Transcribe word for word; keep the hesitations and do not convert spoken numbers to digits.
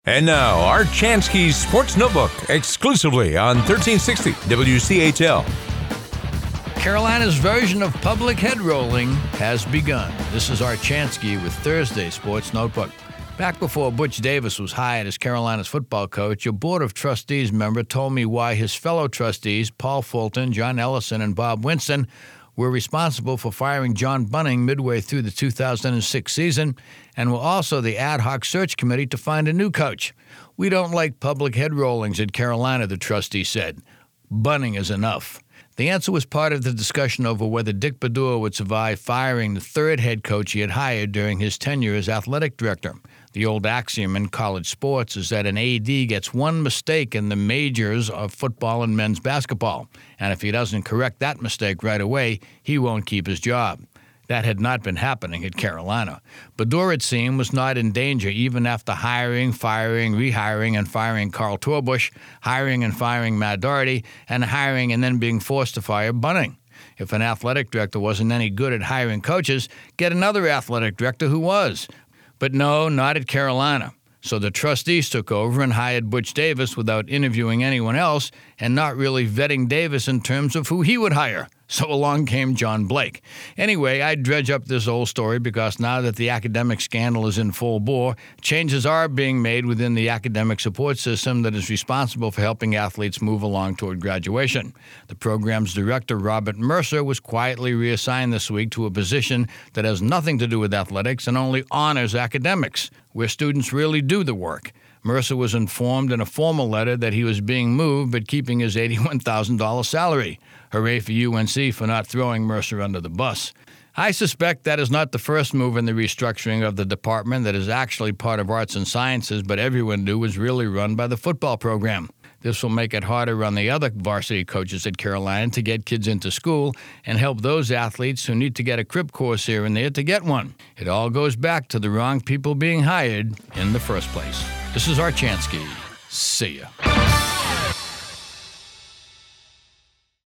And now, Art Chansky's Sports Notebook, exclusively on thirteen sixty W C H L. Carolina's version of public head rolling has begun. This is Art Chansky with Thursday Sports Notebook. Back before Butch Davis was hired as Carolina's football coach, a Board of Trustees member told me why his fellow trustees, Paul Fulton, John Ellison, and Bob Winston, were responsible for firing John Bunning midway through the two thousand six season and were also the ad hoc search committee to find a new coach. We don't like public head rollings at Carolina, the trustee said. Bunning is enough. The answer was part of the discussion over whether Dick Baddour would survive firing the third head coach he had hired during his tenure as athletic director. The old axiom in college sports is that an A D gets one mistake in the majors of football and men's basketball, and if he doesn't correct that mistake right away, he won't keep his job. That had not been happening at Carolina. Baddour, it seemed, was not in danger even after hiring, firing, rehiring, and firing Carl Torbush, hiring and firing Matt Doherty, and hiring and then being forced to fire Bunning. If an athletic director wasn't any good at hiring coaches, get another athletic director who was. But no, not at Carolina. So the trustees took over and hired Butch Davis without interviewing anyone else and not really vetting Davis in terms of who he would hire. So along came John Blake. Anyway, I dredge up this old story because now that the academic scandal is in full bore, changes are being made within the academic support system that is responsible for helping athletes move along toward graduation. The program's director, Robert Mercer, was quietly reassigned this week to a position that has nothing to do with athletics and only honors academics, where students really do the work. Mercer was informed in a formal letter that he was being moved but keeping his eighty-one thousand dollars salary. Hooray for U N C for not throwing Mercer under the bus. I suspect that is not the first move in the restructuring of the department that is actually part of arts and sciences, but everyone knew was really run by the football program. This will make it harder on the other varsity coaches at Carolina to get kids into school and help those athletes who need to get a crib course here and there to get one. It all goes back to the wrong people being hired in the first place. This is Art Chansky. See ya.